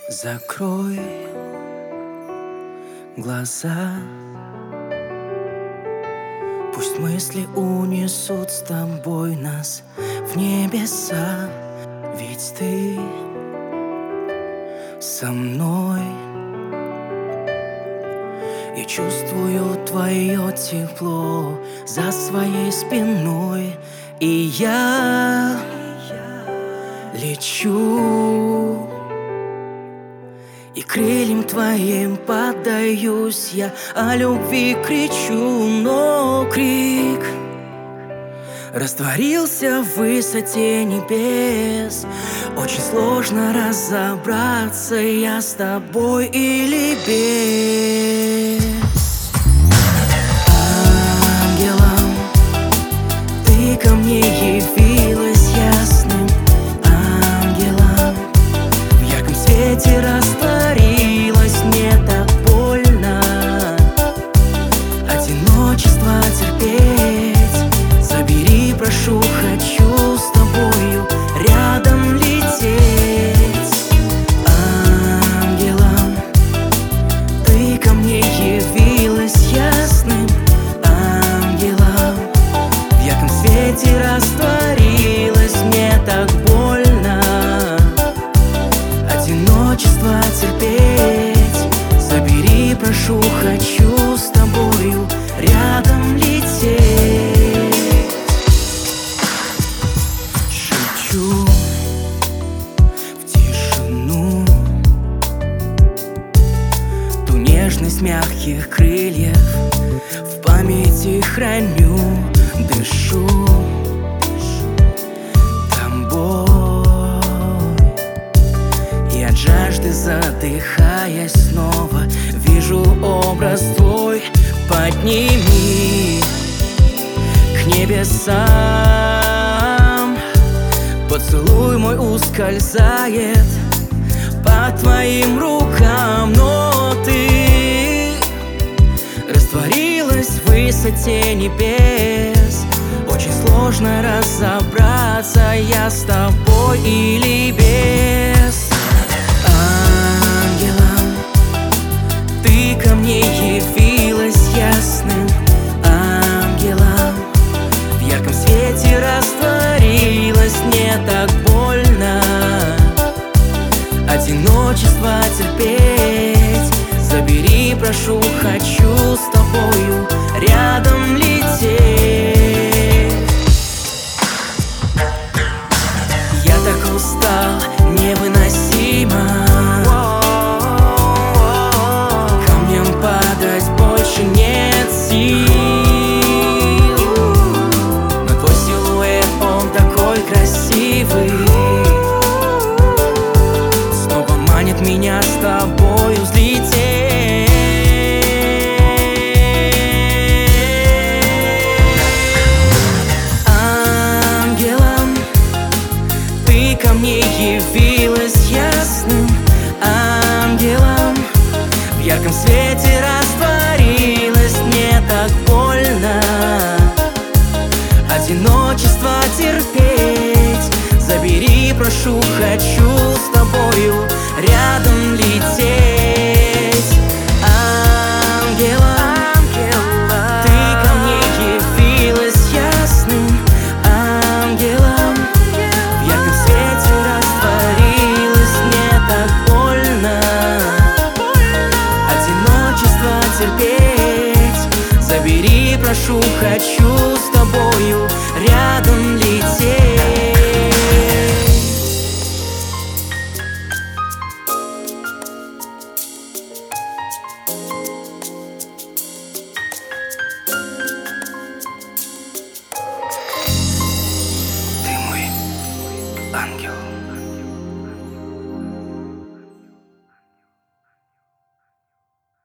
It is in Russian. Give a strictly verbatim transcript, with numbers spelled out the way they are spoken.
Закрой глаза, пусть мысли унесут с тобой нас в небеса. Ведь ты со мной, я чувствую твое тепло за своей спиной, и я лечу, и крыльям твоим поддаюсь я, о любви кричу, но крик растворился в высоте небес. Очень сложно разобраться, я с тобой или без. Ангелом ты ко мне явилась ясным ангелом, в ярком свете растворилась. Мне так больно одиночество терпеть. Забери, прошу, хочу с тобою рядом лететь. Ангелом ты ко мне явилась ясным ангелом, в ярком свете растворилась. Мне так больно одиночество терпеть. Забери, прошу, хочу с тобою рядом лететь. Шепчу в тишину ту нежность мягких крыльев, в памяти храню, дышу тобой, и от жажды задыхаясь снова вижу образ твой. Подними к небесам, поцелуй мой ускользает по твоим рукам, но ты растворилась в высоте небес. Очень сложно разобраться, я с тобой или без. Ангелом ты ко мне явилась ясным ангелом, в ярком свете растворилась. Мне так больно одиночество терпеть. Забери, прошу, хочу с тобою рядом лететь. Я так устал, невыносимо камнем падать, больше нет сил. Но твой силуэт, он такой красивый, снова манит меня с тобою взлететь. Ангелом ты ко мне явилась ясным ангелом, в ярком свете растворилась. Мне так больно одиночество терпеть. Забери, прошу, хочу с тобою рядом лететь. Ангелом ты ко мне явилась ясным ангелом, в ярком свете растворилась. Мне так больно одиночество терпеть. Забери, прошу, хочу с тобою рядом лететь.